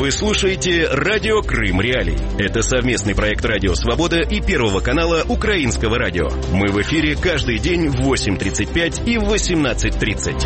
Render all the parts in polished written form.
Вы слушаете «Радио Крым Реалии». Это совместный проект «Радио Свобода» и Первого канала Украинского радио. Мы в эфире каждый день в 8:35 и в 18:30.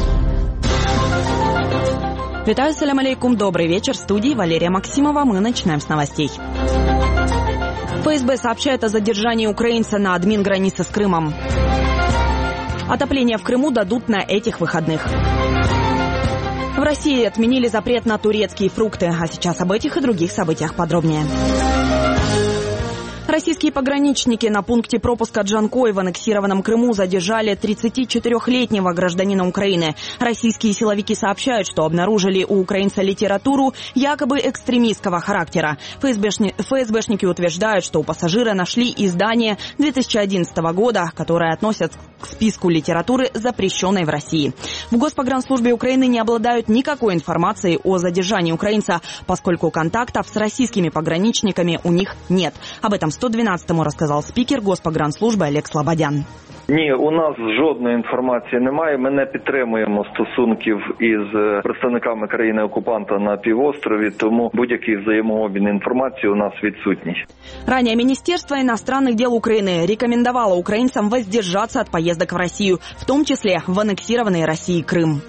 Витаю, салям алейкум, добрый вечер. В студии Валерия Максимова. Мы начинаем с новостей. ФСБ сообщает о задержании украинца на админгранице с Крымом. Отопление в Крыму дадут на этих выходных. В России отменили запрет на турецкие фрукты. А сейчас об этих и других событиях подробнее. Российские пограничники на пункте пропуска Джанкой в аннексированном Крыму задержали 34-летнего гражданина Украины. Российские силовики сообщают, что обнаружили у украинца литературу якобы экстремистского характера. ФСБшники утверждают, что у пассажира нашли издание 2011 года, которое относят к списку литературы, запрещенной в России. В Госпогранслужбе Украины не обладают никакой информацией о задержании украинца, поскольку контактов с российскими пограничниками у них нет. Об этом 112-му рассказал спикер Госпогранслужби Олег Слободян. Ні, у нас жодної інформації немає. Ми не підтримуємо стосунків із представниками країни-окупанта на півострові, тому будь-який взаємообмін інформацією у нас відсутній. Ранее Министерство иностранных дел Украины рекомендовало украинцам воздержаться от поездок в Россию, в том числе в аннексированный Россией Крым.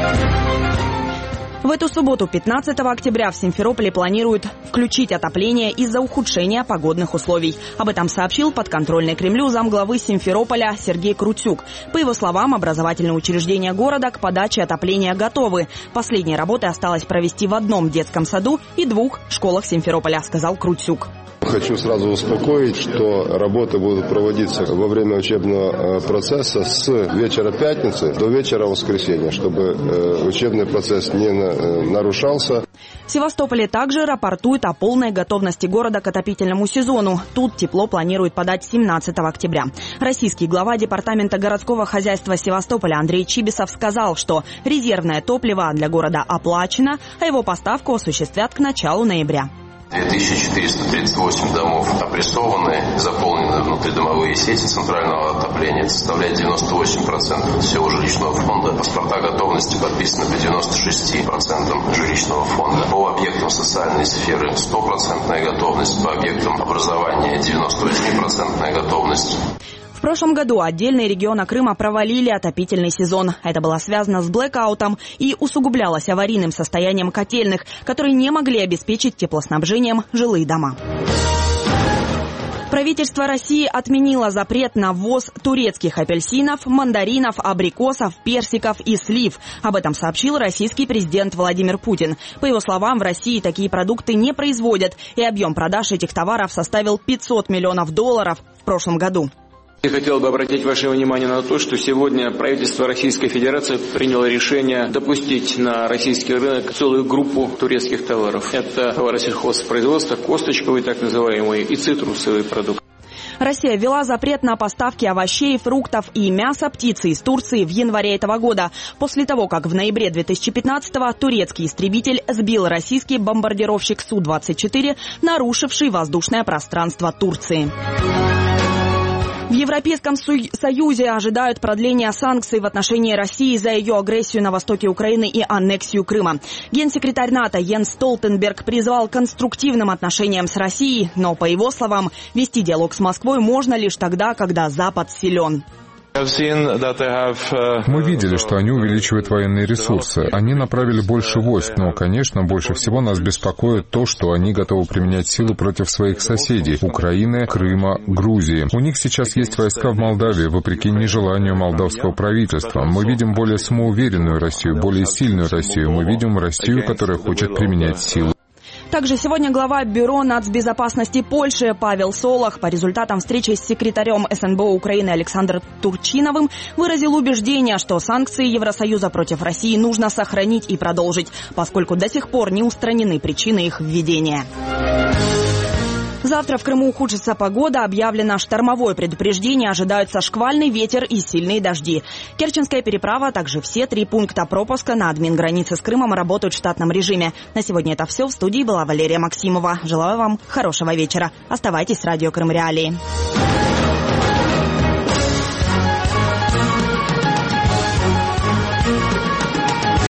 В эту субботу, 15 октября, в Симферополе планируют включить отопление из-за ухудшения погодных условий. Об этом сообщил подконтрольный Кремлю замглавы Симферополя Сергей Крутюк. По его словам, образовательные учреждения города к подаче отопления готовы. Последние работы осталось провести в одном детском саду и 2 школах Симферополя, сказал Крутюк. Хочу сразу успокоить, что работы будут проводиться во время учебного процесса с вечера пятницы до вечера воскресенья, чтобы учебный процесс не нарушался. В Севастополе также рапортуют о полной готовности города к отопительному сезону. Тут тепло планируют подать 17 октября. Российский глава департамента городского хозяйства Севастополя Андрей Чибисов сказал, что резервное топливо для города оплачено, а его поставку осуществят к началу ноября. 2438 домов опрессованы, заполнены внутридомовые сети центрального отопления. Это составляет 98% всего жилищного фонда. Паспорта готовности подписаны по 96% жилищного фонда. По объектам социальной сферы 100% готовность, по объектам образования 98% готовность. В прошлом году отдельные регионы Крыма провалили отопительный сезон. Это было связано с блэкаутом и усугублялось аварийным состоянием котельных, которые не могли обеспечить теплоснабжением жилые дома. Правительство России отменило запрет на ввоз турецких апельсинов, мандаринов, абрикосов, персиков и слив. Об этом сообщил российский президент Владимир Путин. По его словам, в России такие продукты не производят, и объем продаж этих товаров составил $500 миллионов в прошлом году. Я хотел бы обратить ваше внимание на то, что сегодня правительство Российской Федерации приняло решение допустить на российский рынок целую группу турецких товаров. Это товары сельхозпроизводства, косточковые так называемые и цитрусовые продукты. Россия ввела запрет на поставки овощей, фруктов и мяса птицы из Турции в январе этого года, после того, как в ноябре 2015-го турецкий истребитель сбил российский бомбардировщик Су-24, нарушивший воздушное пространство Турции. В Европейском Союзе ожидают продления санкций в отношении России за ее агрессию на востоке Украины и аннексию Крыма. Генсекретарь НАТО Йенс Столтенберг призвал к конструктивным отношениям с Россией, но, по его словам, вести диалог с Москвой можно лишь тогда, когда Запад силен. Мы видели, что они увеличивают военные ресурсы. Они направили больше войск, но, конечно, больше всего нас беспокоит то, что они готовы применять силу против своих соседей – Украины, Крыма, Грузии. У них сейчас есть войска в Молдавии, вопреки нежеланию молдавского правительства. Мы видим более самоуверенную Россию, более сильную Россию. Мы видим Россию, которая хочет применять силу. Также сегодня глава Бюро нацбезопасности Польши Павел Солох по результатам встречи с секретарем СНБО Украины Александром Турчиновым выразил убеждение, что санкции Евросоюза против России нужно сохранить и продолжить, поскольку до сих пор не устранены причины их введения. Завтра в Крыму ухудшится погода, объявлено штормовое предупреждение, ожидаются шквальный ветер и сильные дожди. Керченская переправа, а также все 3 пункта пропуска на админгранице с Крымом работают в штатном режиме. На сегодня это все. В студии была Валерия Максимова. Желаю вам хорошего вечера. Оставайтесь с радио Крым Реалии.